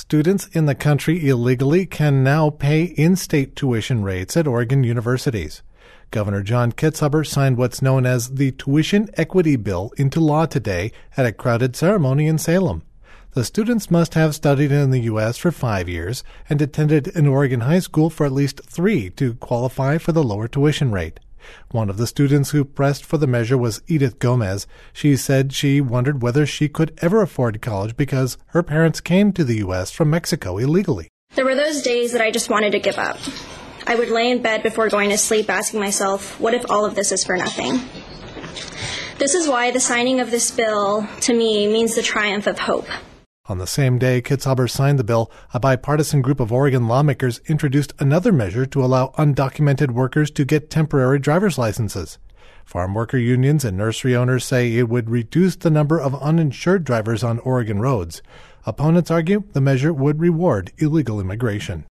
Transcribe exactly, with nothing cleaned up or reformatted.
Students in the country illegally can now pay in-state tuition rates at Oregon universities. Governor John Kitzhaber signed what's known as the Tuition Equity Bill into law today at a crowded ceremony in Salem. The students must have studied in the U S for five years and attended an Oregon high school for at least three to qualify for the lower tuition rate. One of the students who pressed for the measure was Edith Gomez. She said she wondered whether she could ever afford college because her parents came to the U S from Mexico illegally. There were those days that I just wanted to give up. I would lay in bed before going to sleep asking myself, what if all of this is for nothing? This is why the signing of this bill, to me, means the triumph of hope. On the same day Kitzhaber signed the bill, a bipartisan group of Oregon lawmakers introduced another measure to allow undocumented workers to get temporary driver's licenses. Farm worker unions and nursery owners say it would reduce the number of uninsured drivers on Oregon roads. Opponents argue the measure would reward illegal immigration.